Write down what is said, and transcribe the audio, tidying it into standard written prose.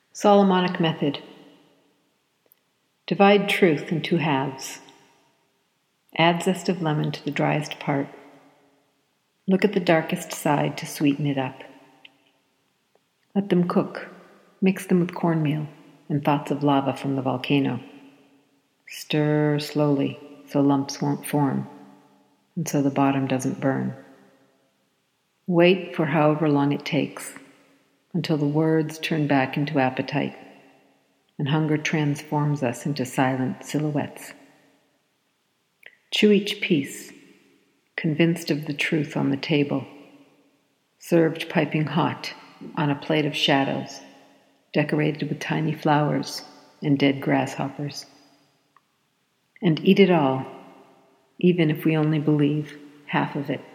Solomonic Method. Divide truth in two halves. Add zest of lemon to the driest part. Look at the darkest side to sweeten it up. Let them cook. Mix them with cornmeal and thoughts of lava from the volcano. Stir slowly so lumps won't form and so the bottom doesn't burn. Wait for however long it takes until the words turn back into appetite and hunger transforms us into silent silhouettes. Chew each piece, convinced of the truth on the table, served piping hot on a plate of shadows, decorated with tiny flowers and dead grasshoppers. And eat it all, even if we only believe half of it.